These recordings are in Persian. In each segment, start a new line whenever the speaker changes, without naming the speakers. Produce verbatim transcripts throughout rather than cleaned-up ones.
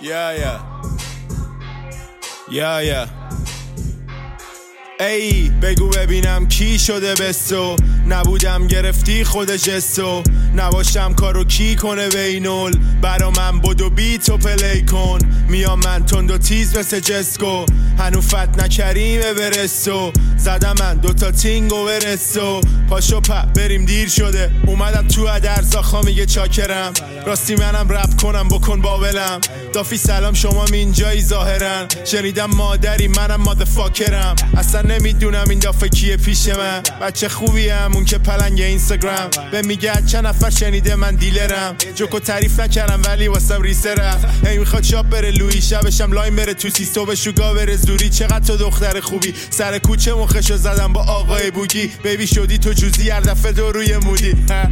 Yeah, yeah. Yeah, yeah. ای بگو ببینم کی شده بستو، نبودم گرفتی خود جستو، نباشم کارو کی کنه بینول، برا من بدو بیتو پلی کن، میام من تند و تیز مثل جسکو، هنو فت نکریمه برستو، زدم من دوتا تینگو برستو، پاشو پا بریم دیر شده، اومدم تو ادرزاخا میگه چاکرم، راستی منم رپ کنم بکن باولم، دافی سلام شما اینجایی ظاهرن، شنیدم مادری منم مادرفاکرم، اصلا نمیدونم این دافه کیه پیش من، بچه خوبیم اون که پلنگ اینستاگرام، به میگه چند نفر شنیده من دیلرم، جوکو تعریف نکردم ولی واسم ریسرم، هی میخواد شاب بره لوی شبشم لاین بره تو سیستو به شوگا بره زوری، چقدر تو دختر خوبی، سر کوچه مخشو زدم با آقای بوگی، بیبی شدی تو جوزی هر دفعه دو روی مودی،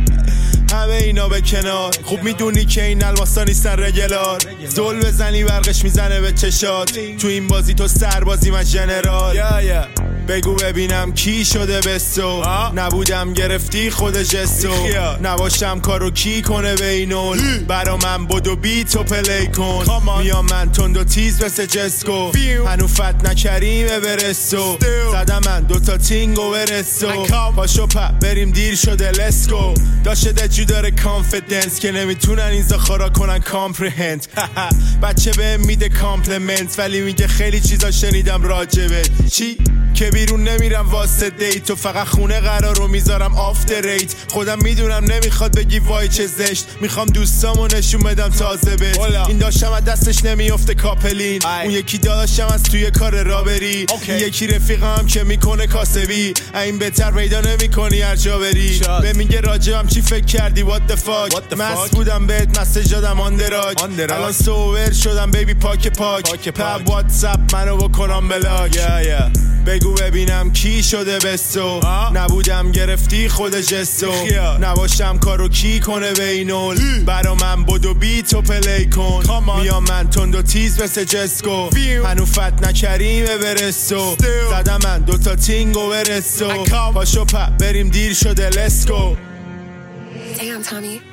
همه اینا به کنار، خوب میدونی که این الماسا نیستن رگلار، زل بزنی برقش میزنه به چشات، تو این بازی تو سربازی من جنرال، yeah, yeah. بگو ببینم کی شده بستو، نبودم گرفتی خود جستو، نباشم کارو کی کنه بینول، برا من بدو بیتو پلی کن، میام من تند و تیز مثل جسکو، هنو فت نکریمه برستو، زدم من دوتا تینگو برستو، پاشو پا بریم دیر شده لسکو، داشته دجو داره کانفیدنس که نمیتونن این زخارا کنن کامپریهند، بچه به میده کامپلمنت ولی میگه خیلی چیزا شنیدم راجبه، چی؟ که بیرون نمیرم واسه دیت و فقط خونه قرارو میذارم آفتر ریت، خودم میدونم نمیخواد بگی وای چه زشت، میخوام دوستامو نشون بدم تازه بهت، این داشتم از دستش نمیافته کاپلین، اون یکی داشتم از توی کار رابری، این یکی رفیقم که میکنه کاسبی، این بهتر پیدا نمیکنی هر جا بری، به میگه راجبم چی فکر کردی what the fuck، مست بودم بهت مسیج دادم آندراج، الان سوور شدم بیبی پاک پاک، پا واتساپ منو بکنم بلاک، بگو ببینم کی شده بستو، نبودم گرفتی خود جستو، نباشم کارو کی کنه بینول، برا من بدو بیتو پلی کن، میام من تند و تیز مثل جسکو، هنو فت نکریمه برستو، زدم من دوتا تینگو برستو، پاشو پا بریم دیر شده لسکو.
Damn, Tommy.